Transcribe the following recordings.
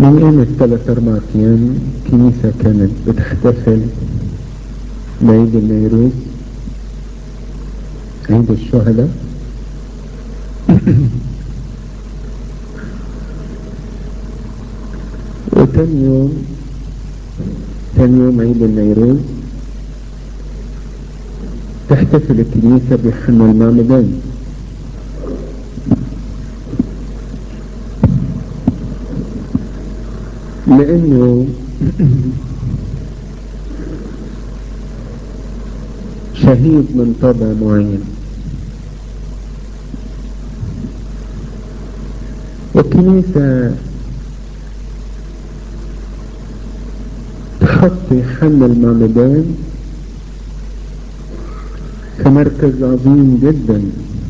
من قيمة 3-4 أيام كنيسة كانت بتحتفل بعيد النيروز، عيد الشهداء. وتاني يوم عيد النيروز تحتفل الكنيسة بيوحنا المعمدان، لأنه شهيد من طبع معين. والكنيسة تحط يوحنا المعمدان في مركز عظيم جدا،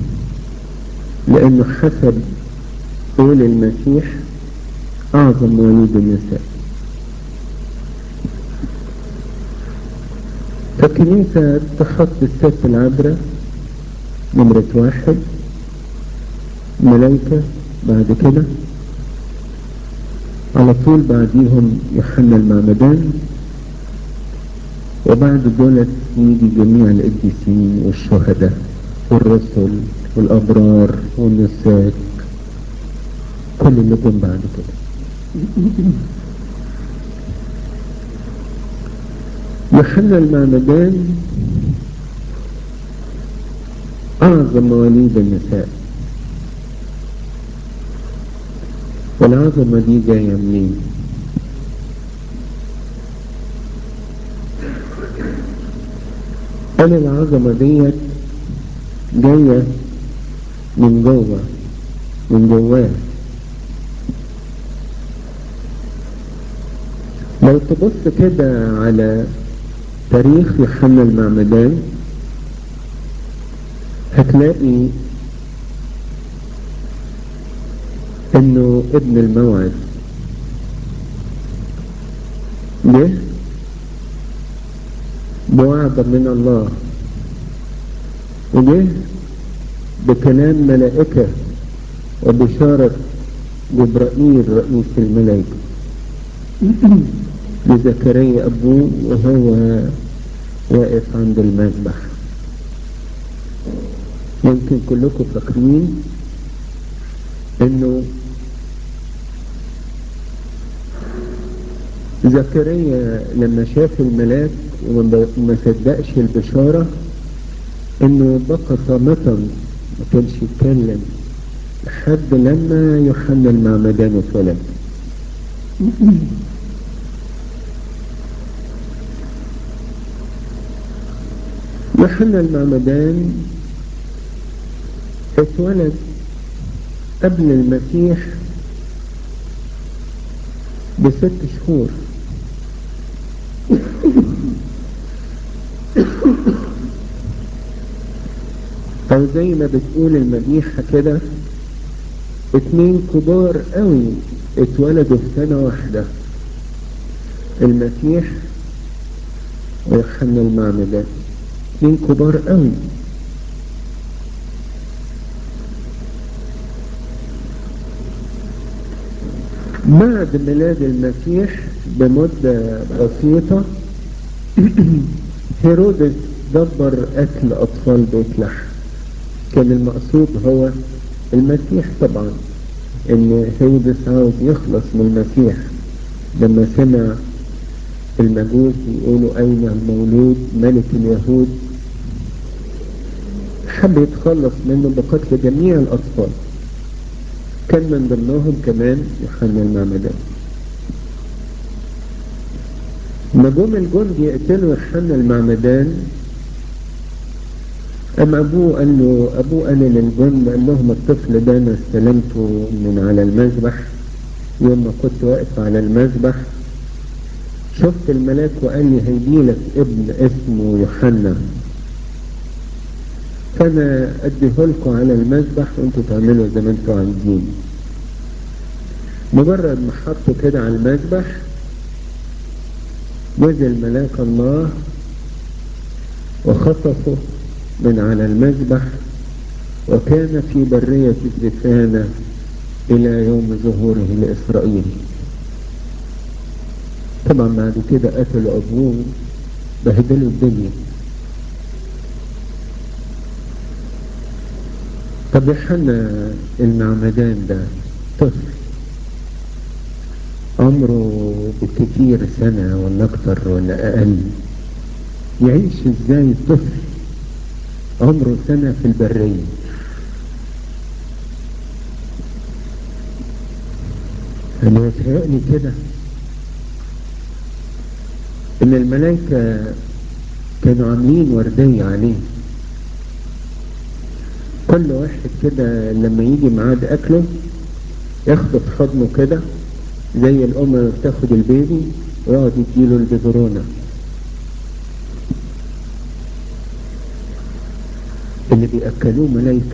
لأنه حسب قول المسيح أعظم مواليد النساء. فالكنيسة تحط الست العذراء نمرة 1، ملايكة بعد كده، على طول بعديهم يوحنا المعمدان، وبعد دولت يجي جميع القديسين والشهداء والرسل والأبرار والنساك، كل اللي جم بعد كده. يوحنا المعمدان أعظم مواليد النساء، والعظمة دي جاية منين؟ قال العظمة ديت جاية من جوه، من جواه. لو تبص كده على تاريخ يوحنا المعمدان هتلاقي انه ابن الموعد جه بوعد من الله، وجه بكلام ملائكة وبشارة جبرائيل رئيس الملائكة لزكريا أبوه وهو واقف عند المذبح. يمكن كلكم فاكرين انه زكريا لما شاف الملاك وما صدقش البشارة انه بقى صامتا، ما كانش يتكلم لحد لما يوحنا المعمدان اتولد. يوحنا المعمدان اتولد قبل المسيح ب6 شهور. او زي ما بتقول المديحة كده 2 كبار قوي اتولدوا في سنة واحدة، المسيح ويوحنا المعمدان، 2 كبار قوي. بعد ميلاد المسيح بمدة بسيطة هيرودس دبر أكل أطفال بيت لحم. كان المقصود هو المسيح طبعا، إن هيرودس عاوز يخلص من المسيح لما سمع المجوس يقولوا أين المولود ملك اليهود، حب يتخلص منه بقتل جميع الأطفال، كان من ضمنهم كمان يوحنا المعمدان. ما جم الجندي يقتلوا يوحنا المعمدان، أما أبوه قال للجند، قال لهم الطفل ده أنا استلمته من على المذبح يوم ما كنت واقف على المذبح، شفت الملاك وقال لي هيجيلك ابن اسمه يوحنا، فأنا أديهولكوا على المذبح وأنتوا تعملوا زي ما أنتوا عايزين. مجرد ما حطوا كده على المذبح نزل ملاك الله وخطفه من على المذبح، وكان في برية الزفانة إلى يوم ظهوره لإسرائيل. طبعا بعد كده قتلوا أبوه، بهدلوا الدنيا. طب يوحنا المعمدان ده طفل عمره بالكثير سنة ولا أكتر ولا أقل، يعيش إزاي طفل عمره سنة في البرية؟ أنا يتهيألي كده إن الملائكة كانوا عاملين وردية عليه، كل واحد كده لما يجي ميعاد أكله ياخده في حضنه كده زي الأم اللي بتاخد البيبي ويقعد يديله البيبرونة اللي بيأكلوه ملايكة،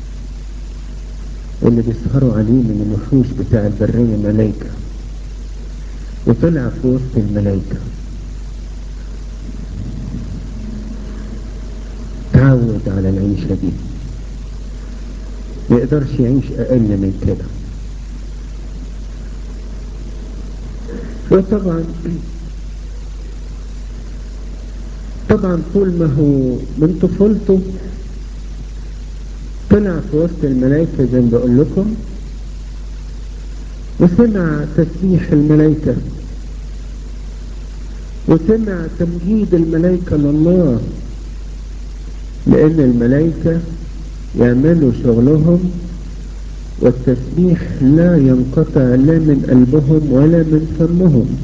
واللي بيسهروا عليه من الوحوش بتاع البرية ملايكة، وطلع في وسط الملايكة، تعود على العيشة دي، ما يقدرش يعيش أقل من كده. وطبعا طول ما هو من طفولته طلع في وسط الملائكة زي ما بقول لكم، وسمع تسبيح الملائكة، وسمع تمجيد الملائكة لله، لأن الملائكة يعملوا شغلهم والتسبيح لا ينقطع لا من قلبهم ولا من فمهم.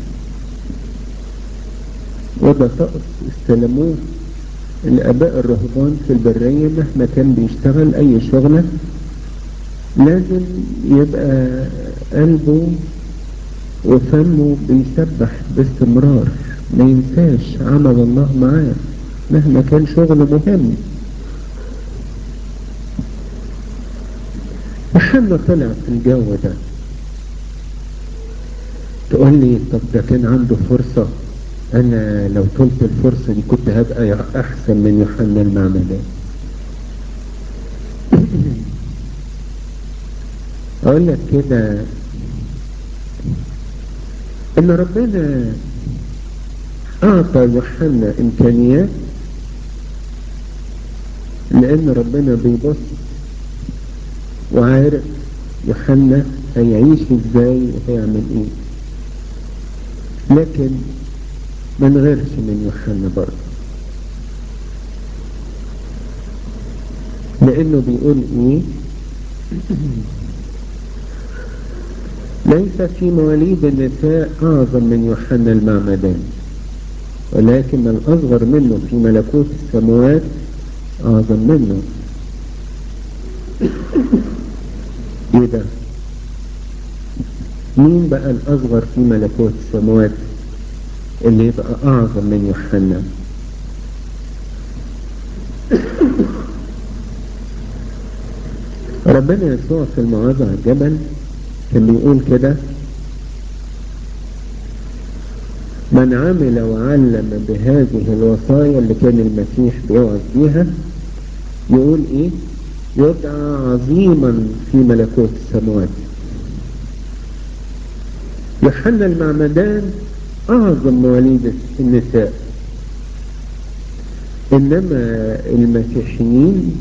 وده طقس استلموه الآباء الرهبان في البرية، مهما كان بيشتغل أي شغلة لازم يبقى قلبه وفمه بيسبح باستمرار، ما ينساش عمل الله معاه مهما كان شغل مهم. محمد طلع في الجو ده، تقول لي طب ده كان عنده فرصة، أنا لو طلت الفرصة دي كنت هبقى أحسن من يوحنا المعمدان. أقول لك كده إن ربنا أعطى يوحنا إمكانيات، لأن ربنا بيبص وعارف يوحنا هيعيش إزاي وهيعمل إيه، لكن ما نغيرش من يوحنا برضه، لأنه بيقول إيه؟ ليس في مواليد النساء أعظم من يوحنا المعمدان، ولكن الأصغر منه في ملكوت السماوات أعظم منه. إيه ده؟ مين بقى الأصغر في ملكوت السماوات اللي يبقى أعظم من يوحنا؟ ربنا يسوع في الموعظة على الجبل كان بيقول كده: من عمل وعلم بهذه الوصايا اللي كان المسيح بيوعظ بيها، يقول ايه؟ يدعى عظيما في ملكوت السماوات. يوحنا المعمدان اعظم مواليد النساء، انما المسيحيين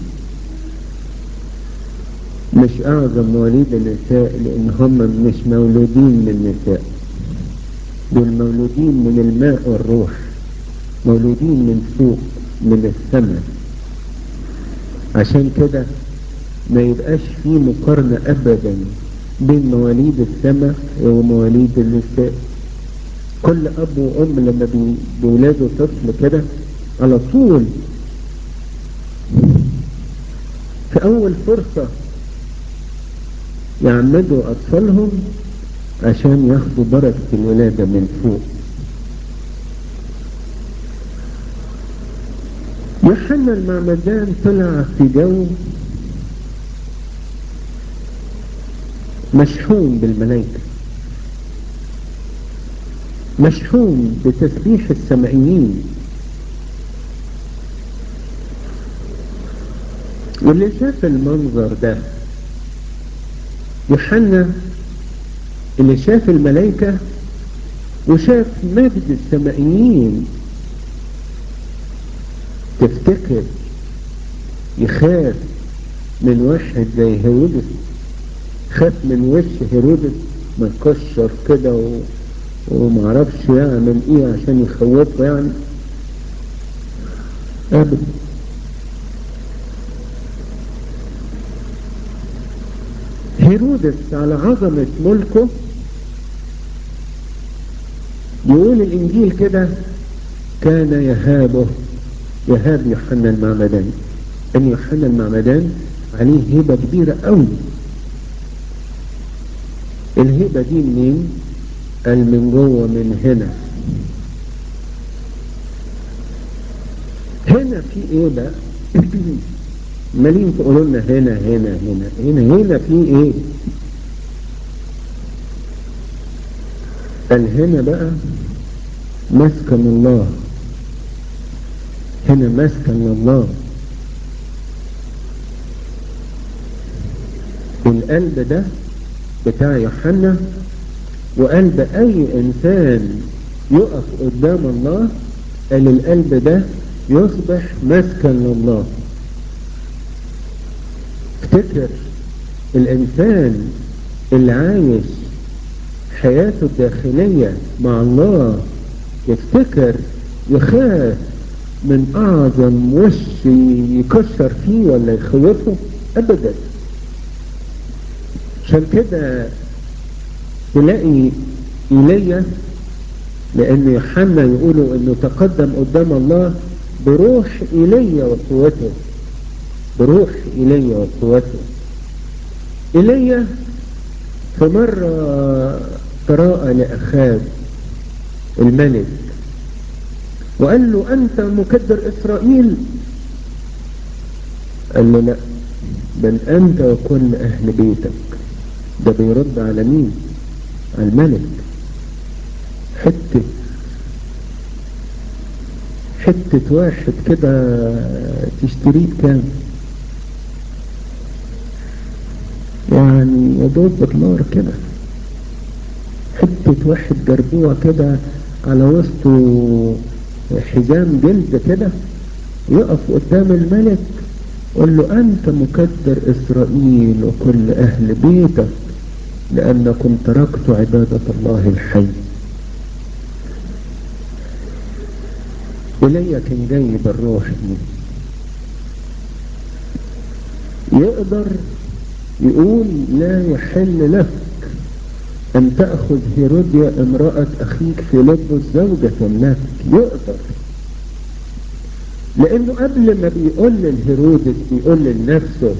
مش اعظم مواليد النساء، لان هم مش مولودين من نساء، دول مولودين من الماء والروح، مولودين من فوق من السماء. عشان كده ما يبقاش في مقارنة ابدا بين مواليد السماء ومواليد النساء. كل اب وام لما بيولادوا طفل كده على طول في اول فرصة يعمدوا اطفالهم عشان ياخدوا بركة الولادة من فوق. يوحنا المعمدان طلع في جو مشحون بالملائكة، مشحون بتسبيح السمائيين، واللي شاف المنظر ده يوحنا اللي شاف الملائكة وشاف مجد السمائيين، تفتكر يخاف من واحد زي هيرودس؟ خاف من وش هيرودس مكشر كده ومعرفش يعمل ايه عشان يخوفه يعني؟ ابدا. هيرودس على عظمة ملكه يقول الانجيل كده كان يهاب يوحنا المعمدان، ان يوحنا المعمدان عليه هيبة كبيرة قوي. الهيبة دي منين؟ قال من جوه، من هنا. هنا في ايه بقى؟ مالين تقولوا لنا هنا في ايه؟ قال هنا بقى مسكن الله، هنا مسكن الله. القلب ده بتاع يوحنا، وقلب اي انسان يقف قدام الله، قال القلب ده يصبح مسكن لله. افتكر الانسان اللي عايش حياته الداخلية مع الله، يفتكر يخاف من اعظم وش يكسر فيه ولا يخوفه؟ ابدا. عشان كده تلاقي ايليا، لان يوحنا يقولوا انه تقدم قدام الله بروح ايليا وقوته، بروح ايليا وقوته. ايليا في مرة تراءى لأخاب الملك وقال له أنت مكدر إسرائيل؟ قال له لا، بل أنت وكل أهل بيتك. ده بيرد على مين؟ على الملك. حتة واحد كده تشتريه بكام؟ يعني يدوب بالنار كده. حتة واحد جربوع كده على وسطه حزام جلد كده، يقف قدام الملك قل له أنت مكدر إسرائيل وكل أهل بيتك لأنكم تركتوا عبادة الله الحي. إلي كان جاي بالروح دي، يقدر يقول لا يحل لك أن تأخذ هيروديا امرأة أخيك فيلبس زوجة لك. يقدر، لأنه قبل ما بيقول لهيرودس بيقول لنفسه،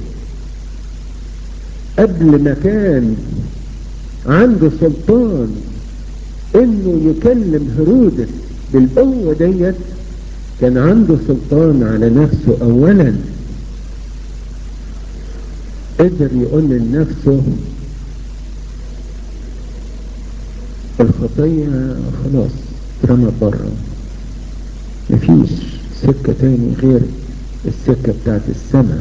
قبل ما كان عنده سلطان انه يكلم هيرودس بالقوة ديت، كان عنده سلطان على نفسه. اولا قدر يقول لنفسه الخطية خلاص اترمى بره، مفيش سكة تاني غير السكة بتاعت السماء.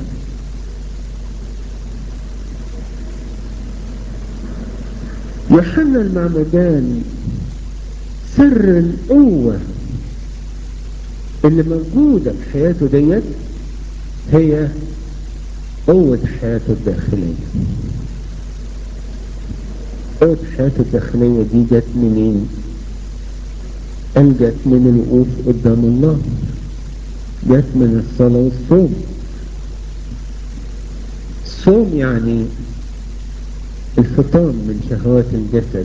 يوحنا المعمدان سر القوة اللي موجودة في حياته ديت هي قوة حياته الداخلية. قوة حياته الداخلية دي جت منين؟ قال جت من الوقوف قدام الله، جت من الصلاة والصوم. الصوم يعني الفطام من شهوات الجسد،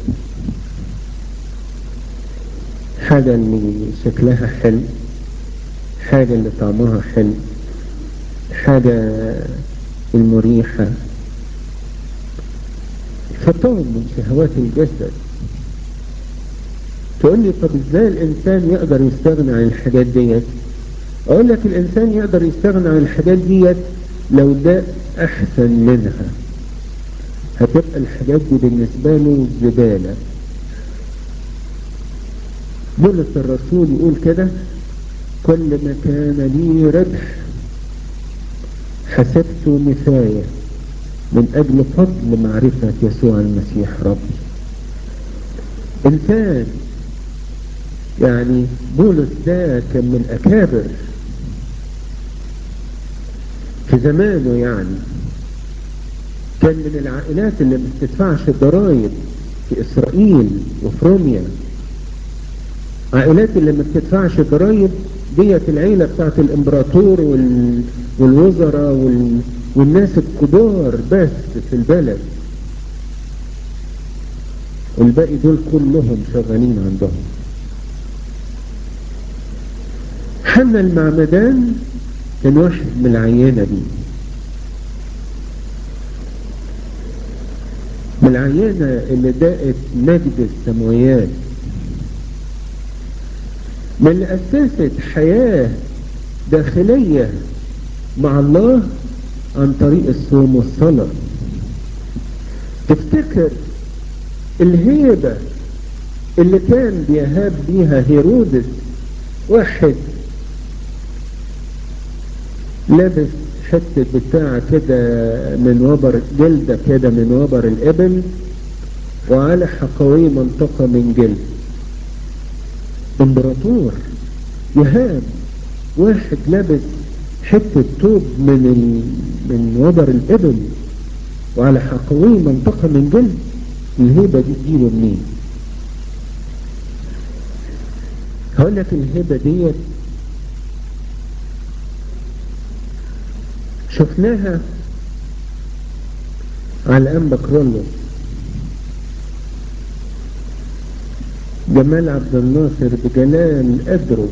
حاجة اللي شكلها حلو، حاجة اللي طعمها حلو، حاجة المريحة، فطام من شهوات الجسد. تقول لي طب ازاي الانسان يقدر يستغنى عن الحاجات ديت؟ اقول لك الانسان يقدر يستغنى عن الحاجات ديت لو ده احسن منها، هتبقى الحاجات دي بالنسبة له زبالة. بولس الرسول يقول كده كل ما كان لي ربح حسبته نفاية من اجل فضل معرفة يسوع المسيح ربي. انسان يعني بولس ده كان من أكابر في زمانه، يعني كان من العائلات اللي ما بتدفعش الضرائب في إسرائيل وفي روميا. عائلات اللي ما بتدفعش الضرائب ديت العيلة بتاعت الإمبراطور والوزراء والناس الكبار بس في البلد، والباقي دول كلهم شغالين عندهم. حنا المعمدان كان واحد من العينة دي، من العينة اللي داقت مجد السماويات، من اللي أسست حياة داخلية مع الله عن طريق الصوم والصلاة. تفتكر الهيبة اللي كان بيهاب بيها هيرودس، واحد لابس حتة بتاع كده من وبر جلدة كده من وبر الإبل، وعلى حقويه منطقة من جلد، امبراطور يهاب واحد لابس حتة توب من وبر الإبل وعلى حقويه منطقة من جلد. الهيبة دي تجيله منين؟ هقول لك الهيبة ديت شفناها على أنبا كرولوس. جمال عبد الناصر بجلال قدره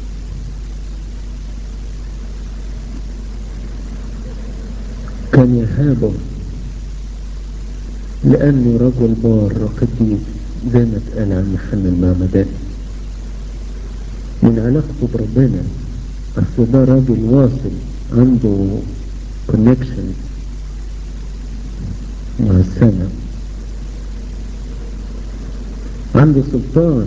كان يهابه لأنه رجل بار قديس، زي ما اتقال عن يوحنا المعمدان، من علاقته بربنا. أصل ده راجل واصل، عنده كونكشن مع السماء، عنده سلطان.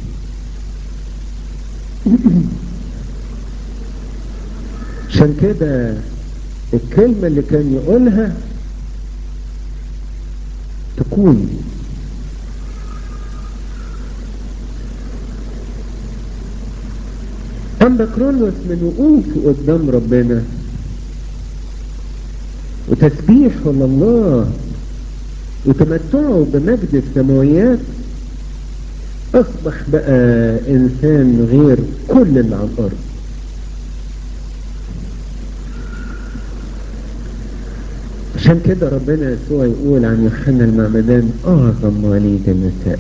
عشان كده الكلمة اللي كان يقولها تكون. أما كرولوس من وقوفه قدام ربنا وتسبيحه لله وتمتعه بمجد السماويات، أصبح بقى إنسان غير كل اللي على الأرض. عشان كده ربنا يسوع يقول عن يوحنا المعمدان أعظم وليد النساء،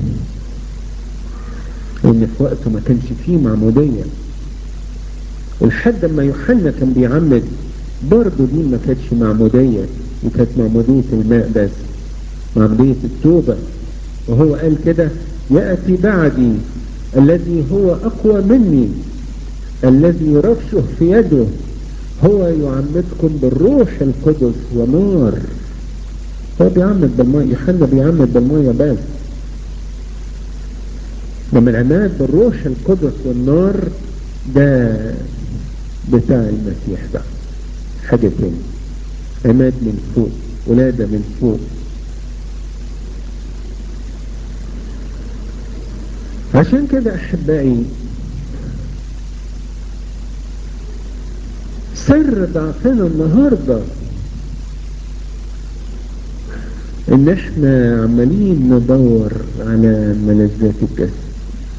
إن في وقته ما كانش فيه معمودية، ولحد ما يوحنا كان بيعمد برضه دي ما كانتش معمودية، دي كانت معمودية الماء بس، معمودية التوبة. وهو قال كده: يأتي بعدي الذي هو أقوى مني، الذي رفشه في يده، هو يعمدكم بالروح القدس ونار. هو بيعمد بالمية، يوحنا بيعمد بالمية بس، لما العماد بالروح القدس والنار ده بتاع المسيح بقى حاجة تاني، عماد من فوق، ولادة من فوق. عشان كده أحبائي سر ضعفنا النهاردة ان احنا عمالين ندور على ملذات الجسد،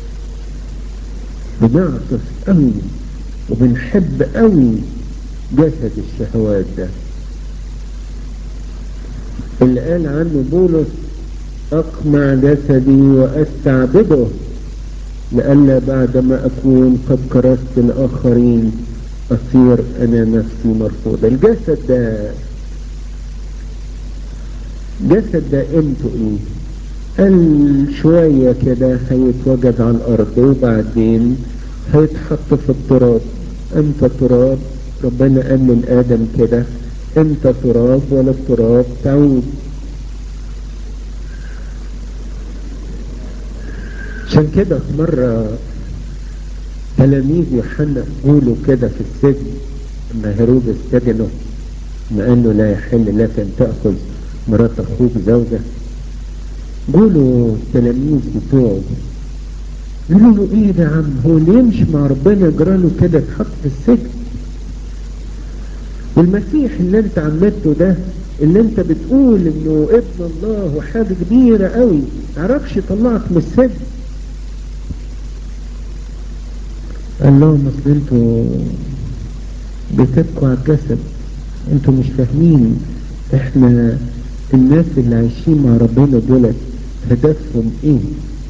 بنعطف قوي وبنحب قوي جسد الشهوات ده اللي قال عنه بولس: اقمع جسدي واستعبده لئلا بعدما اكون قد كرست الاخرين اصير انا نفسي مرفوضة. الجسد ده قيمته ايه؟ قال شوية كده هيتوجد على الارض وبعدين هيتحط في التراب. انت تراب، ربنا قال لآدم كده: انت تراب ولا التراب تعود. عشان كده في مرة تلاميذ يوحنا قولوا كده في السجن لما هيرودس سجنه، ما قال له: لا يحل لك ان تأخذ مرات اخوك زوجة. قولوا التلاميذ بتوعه: قالوا له ايه ده يا عم، هو اللي يمشي مع ربنا جراله كده اتحط في السجن؟ والمسيح اللي انت عملته ده، اللي انت بتقول انه ابن الله وحاجة كبيرة قوي، معرفش يطلعك من السجن. قال لهم اصل انتوا بتبكوا على الجسد، انتوا مش فاهمين احنا الناس اللي عايشين مع ربنا دولت هدفهم ايه.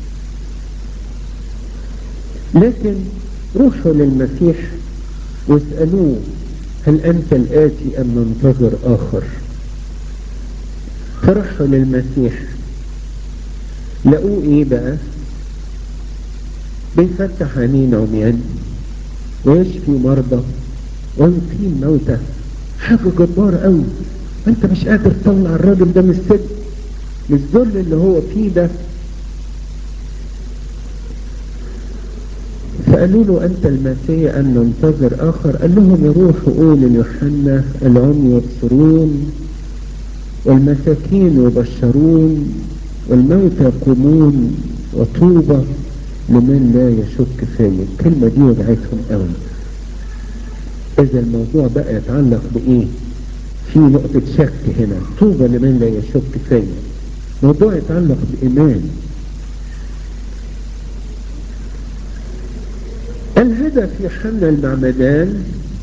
لكن روحوا للمسيح واسألوه هل انت الآتي ام ننتظر اخر؟ فرحوا للمسيح لقوه ايه بقى؟ بيفتح عينين عميان ويشفي مرضى ويقيم موتى. حاجة جبارة قوي. انت مش قادر تطلع الراجل ده من السجن، من الذل اللي هو فيه ده. فقالوا له انت المسيح ام ننتظر اخر؟ قال لهم يروحوا قولوا ليوحنا العمي يبصرون والمساكين يبشرون والموتى يقومون وطوبى لمن لا يشك فيا. الكلمة دي وجعتهم قوي. اذا الموضوع بقى يتعلق بايه؟ في نقطة شك هنا، طوبى لمن لا يشك فيا. موضوع يتعلق بإيمان. الهدف يوحنا المعمدان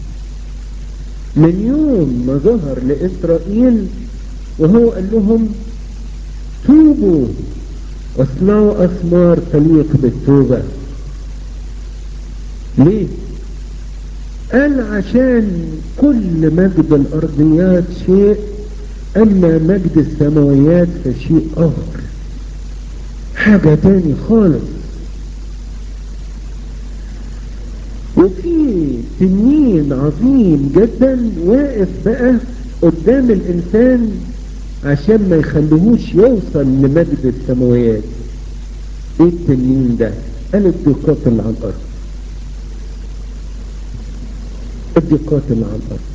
من يوم ما ظهر لإسرائيل وهو قال لهم توبوا واصنعوا أثمار تليق بالتوبة. ليه؟ قال عشان كل مجد الأرضيات شيء، أما مجد السماويات فشيء آخر، حاجة تاني خالص. وفي تنين عظيم جدا واقف بقى قدام الإنسان عشان ما يخليهوش يوصل لمجد السماويات. ايه التنين ده؟ قال الضيقات اللي على الأرض. الضيقات اللي على الأرض،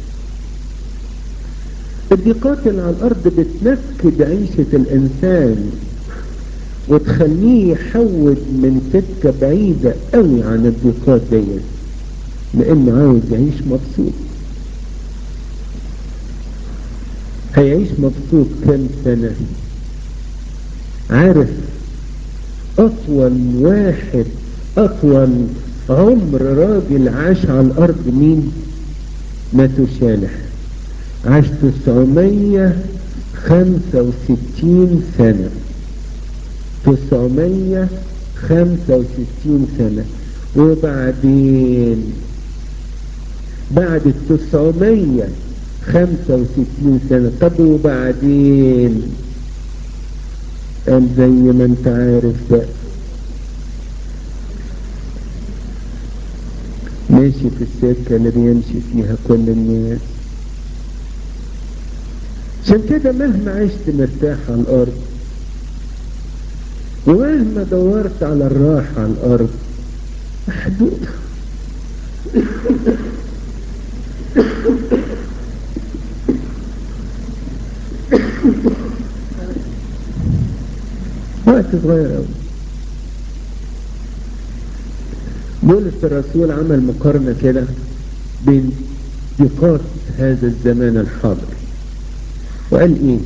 الضيقات اللي على الأرض بتنكد عيشة الإنسان وتخليه يحود من سكة بعيدة قوي عن الضيقات ديت، لأنه عاوز يعيش مبسوط. هيعيش مبسوط كم سنة؟ عارف أطول عمر راجل عاش على الأرض مين؟ ماتوشالح، عاش 965 سنة. 965 سنة. وبعدين بعد 965 سنة، طب وبعدين؟ قال زي ما انت عارف بقى، ماشي في السكة اللي بيمشي فيها كل الناس. عشان كده مهما عشت مرتاح على الأرض ومهما دورت على الراحة على الأرض محدود. وقت صغير أوي. بولس الرسول عمل مقارنة كده بين ضيقات هذا الزمان الحاضر وقال ايه؟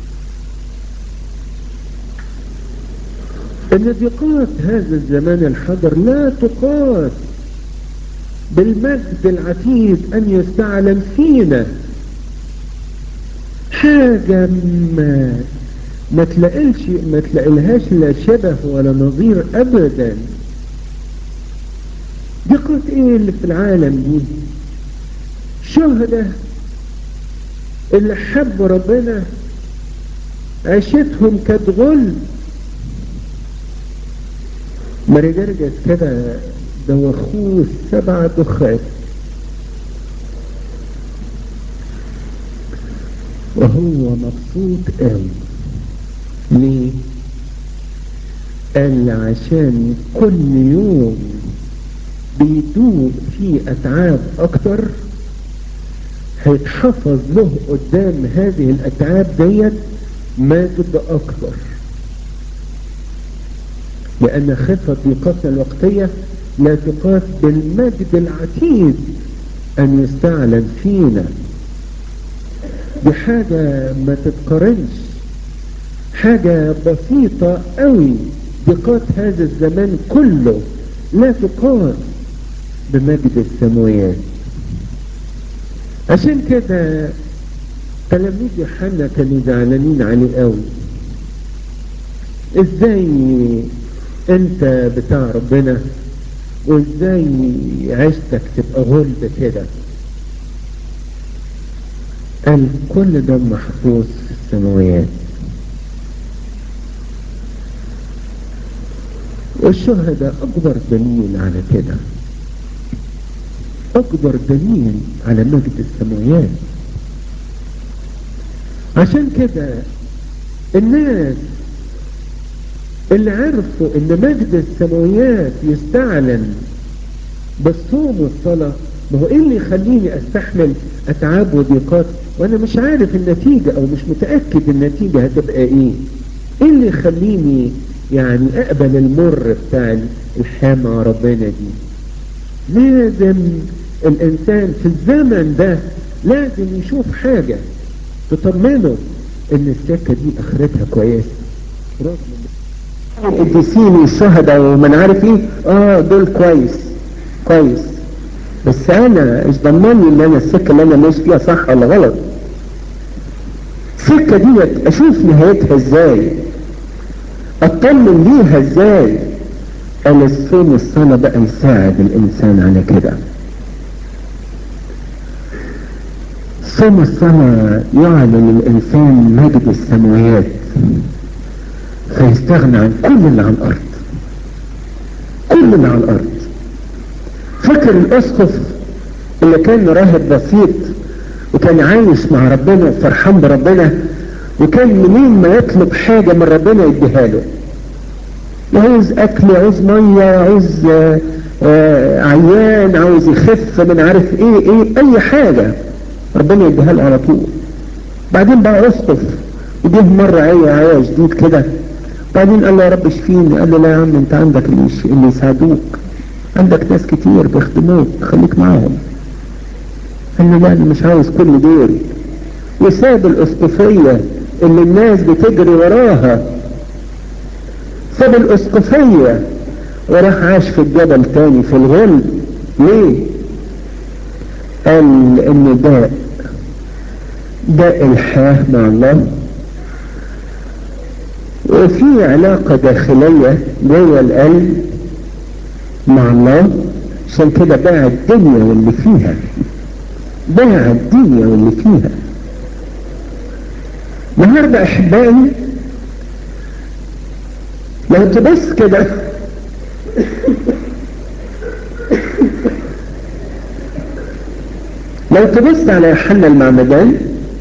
ان ضيقات هذا الزمان الحاضر لا تقاس بالمجد العتيد ان يستعلن فينا. حاجة ما تلاقيلهاش لا شبه ولا نظير ابدا. ضيقات ايه اللي في العالم دي؟ شهداء اللي حبوا ربنا عيشتهم كانت غل، مرجرجس كده دوخوه 7 دخات وهو مبسوط قوي. ليه؟ قال عشان كل يوم بيدوب فيه اتعاب اكتر هيتحفظ له قدام هذه الاتعاب ديت مجد اكتر. لأن خفة ضيقتنا الوقتية لا تقاس بالمجد العتيد أن يستعلن فينا. دي حاجة ما تتقارنش، حاجة بسيطة قوي. ضيقات هذا الزمان كله لا تقاس بمجد السماوات. عشان كده تلاميذ يوحنا كانوا زعلانين عليه قوي. ازاي انت بتاع ربنا وازاي عيشتك تبقى غلب كده؟ قال كل ده محفوظ في السماوات. والشهداء اكبر دليل على كده، اكبر دليل على مجد السماوات. عشان كده الناس اللي عرفوا ان مجد السماوات يستعلن بالصوم والصلاة، ما هو ايه اللي يخليني استحمل اتعاب وضيقات وانا مش عارف النتيجة او مش متأكد النتيجة هتبقى ايه؟ ايه اللي يخليني يعني اقبل المر بتاع الحياة مع ربنا دي؟ لازم الانسان في الزمن ده لازم يشوف حاجة تطمنه ان السكة دي اخرتها كويسة. رغم القديسين والشهداء ومن عارف ايه، دول كويس كويس، بس انا ايش ضمني ان انا السكة اللي انا ماشي فيها صح ولا غلط؟ السكة دي اشوف نهايتها ازاي، اطمن ليها ازاي؟ قال الصوم والصلاة بقى يساعد الانسان على كده. الصوم والصلاة يعلن الانسان مجد السماوات فيستغنى عن كل اللي على الارض، كل اللي على الارض. فاكر الاسقف اللي كان راهب بسيط وكان عايش مع ربنا وفرحان بربنا، وكان منين ما يطلب حاجة من ربنا يديها له، عاوز اكل، عاوز مية، عاوز عيان، عاوز يخف من عارف ايه اي حاجة ربنا يديها له على طول. بعدين بقى اسقف وجه مرة عيا جديد كده، بعدين قال له يا رب اشفيني. قال له لا يا عم، انت عندك اللي يساعدوك، عندك ناس كتير بيخدموك، خليك معاهم. قال له لا انا مش عاوز كل دول. وساب الاسقفية اللي الناس بتجري وراها، ساب الاسقفية وراح عاش في الجبل تاني في الغلب. ليه؟ قال ان ده الحياة مع الله، وفي علاقة داخلية جوه القلب مع الله. عشان كده باع الدنيا واللي فيها، باع الدنيا واللي فيها. النهارده احبائي لو تبص كده لو تبص على يوحنا المعمدان،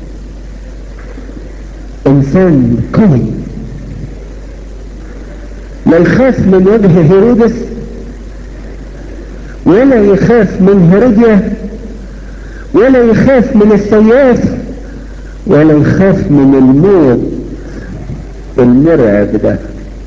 انسان قوي، لا يخاف من وجه هيرودس ولا يخاف من هيروديا ولا يخاف من السياف ولا يخاف من الموت المرعب ده.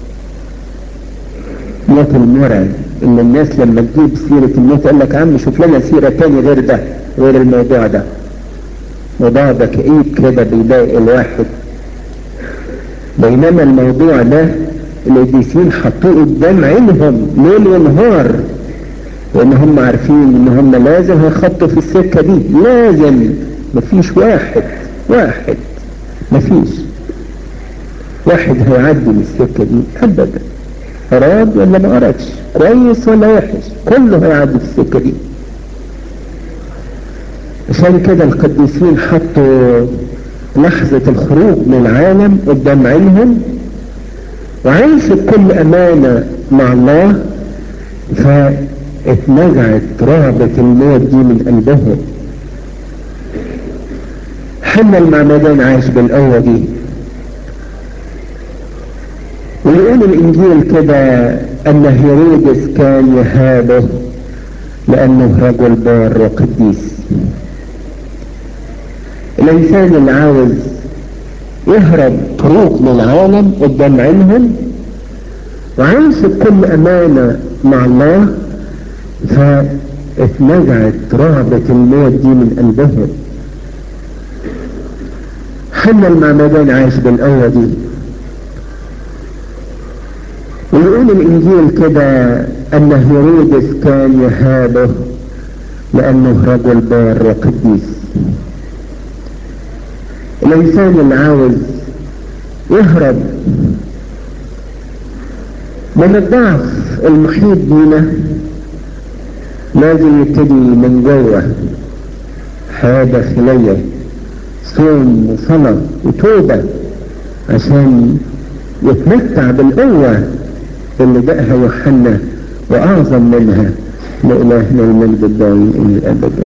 موت المرعب اللي الناس لما تجيب سيرة الموت قال لك عم شوف لنا سيرة تاني غير ده، غير الموضوع ده. موضوع ده كئيب كده بيضايق الواحد، بينما الموضوع ده القديسين حطوه قدام عينهم ليل ونهار، لان هم عارفين ان هم لازم هيخطوا في السكة دي، لازم. مفيش واحد مفيش واحد هيعدي من السكة دي ابدا، اراد ولا ما ارادش، كويس ولا وحش، كله هيعدي في السكة دي. عشان كده القديسين حطوا لحظة الخروج من العالم قدام عينهم، وعيشوا بكل امانة مع الله، فاتنزعت رهبة الموت دي من قلبهم. حنا المعمدان عايش بالقوة دي، ويقول الانجيل كده ان هيرودس كان يهابه لانه رجل بار وقديس. الانسان اللي عاوز يهرب خروج من العالم قدام عينهم وعايش بكل أمانة مع الله، فاتنزعت رهبة الموت دي من قلبهم. حنا المعمدان عايش بالقوة دي. ويقول الإنجيل كده أن هيرودس كان يهابه لأنه رجل بار وقديس. الإنسان اللي عاوز يهرب من الضعف المحيط بينا لازم يبتدي من جوه، حياة داخلية، صوم وصلاة وتوبة، عشان يتمتع بالقوة اللي دقها يوحنا وأعظم منها. لإلهنا المجد الدائم إلى الأبد.